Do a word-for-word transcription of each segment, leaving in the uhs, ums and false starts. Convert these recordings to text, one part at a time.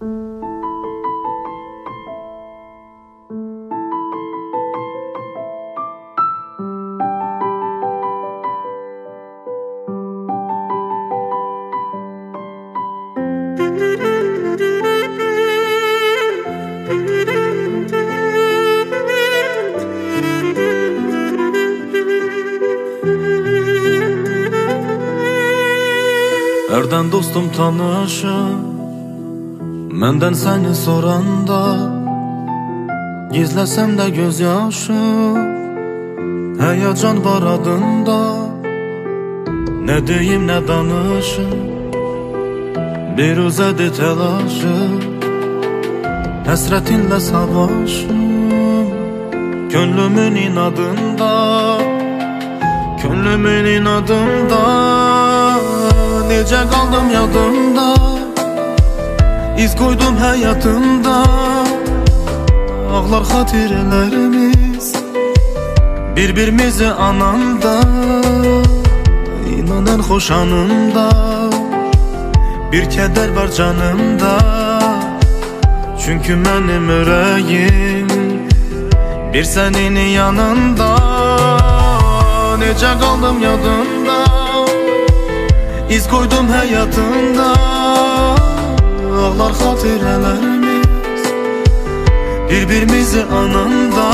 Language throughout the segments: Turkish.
Nereden dostum tanışır, menden seni soranda, gizlesem de gözyaşı, heyecan var adında. Ne diyeyim ne danışım, bir uzadı telaşı, hasretinle savaşım, gönlümün inadında, gönlümün inadında. Nece kaldım yadımda, iz koydum hayatımda. Ağlar hatirelerimiz, birbirimizi ananda. İnanan hoş anımda, bir keder var canımda. Çünkü benim yüreğim bir senin yanında. Nece kaldım yadımda, İz koydum hayatımda. Ağlar hatirelerimiz, birbirimizi anında.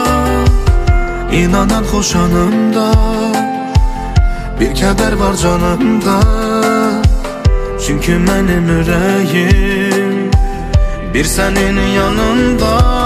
İnanan hoş anımda, bir keder var canımda. Çünkü benim yüreğim bir senin yanında.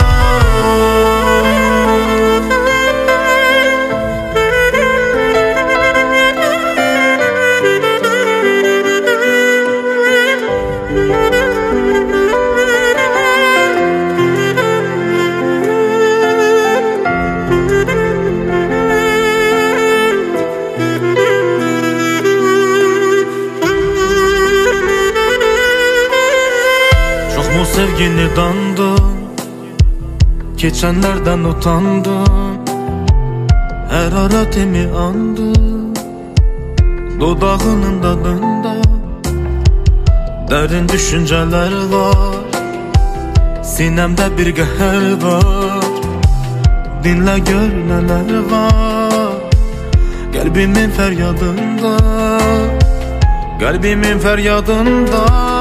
Sevgini dandım, geçenlerden utandım. Hararetimi andım, dudağının tadında. Derin düşünceler var, sinemde bir geher var. Dinle gör neler var, kalbimin feryadında, kalbimin feryadında.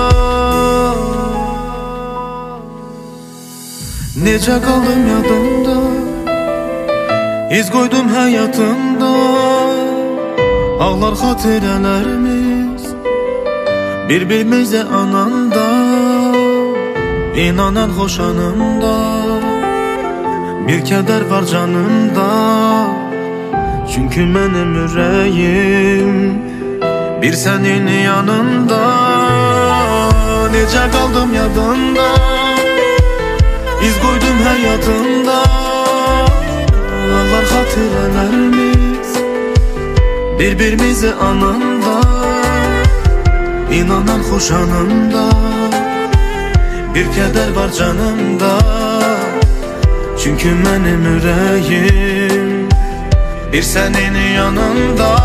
Nece kaldım yadımda, iz koydum hayatımda. Ağlar hatirelerimiz, birbirimize ananda. İnanan hoş anımda, bir keder var canımda. Çünkü benim yüreğim bir senin yanında. Nece kaldım yadımda, İz koydum hayatımda. Ağlar hatirelerimiz, birbirimizi anında. İnanan hoş anımda, bir keder var canımda. Çünkü benim yüreğim bir senin yanında.